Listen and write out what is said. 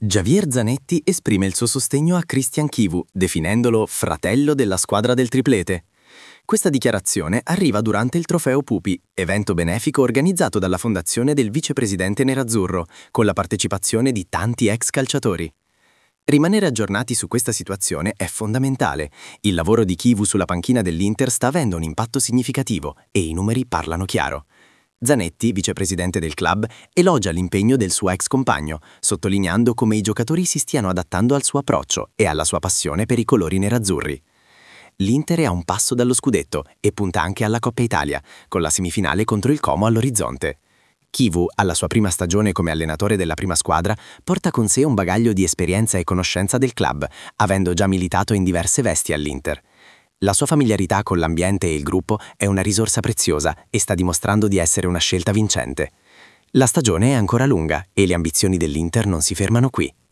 Javier Zanetti esprime il suo sostegno a Christian Chivu, definendolo fratello della squadra del triplete. Questa dichiarazione arriva durante il Trofeo Pupi, evento benefico organizzato dalla fondazione del vicepresidente nerazzurro, con la partecipazione di tanti ex calciatori. Rimanere aggiornati su questa situazione è fondamentale. Il lavoro di Chivu sulla panchina dell'Inter sta avendo un impatto significativo e i numeri parlano chiaro. Zanetti, vicepresidente del club, elogia l'impegno del suo ex compagno, sottolineando come i giocatori si stiano adattando al suo approccio e alla sua passione per i colori nerazzurri. L'Inter è a un passo dallo scudetto e punta anche alla Coppa Italia, con la semifinale contro il Como all'orizzonte. Chivu, alla sua prima stagione come allenatore della prima squadra, porta con sé un bagaglio di esperienza e conoscenza del club, avendo già militato in diverse vesti all'Inter. La sua familiarità con l'ambiente e il gruppo è una risorsa preziosa e sta dimostrando di essere una scelta vincente. La stagione è ancora lunga e le ambizioni dell'Inter non si fermano qui.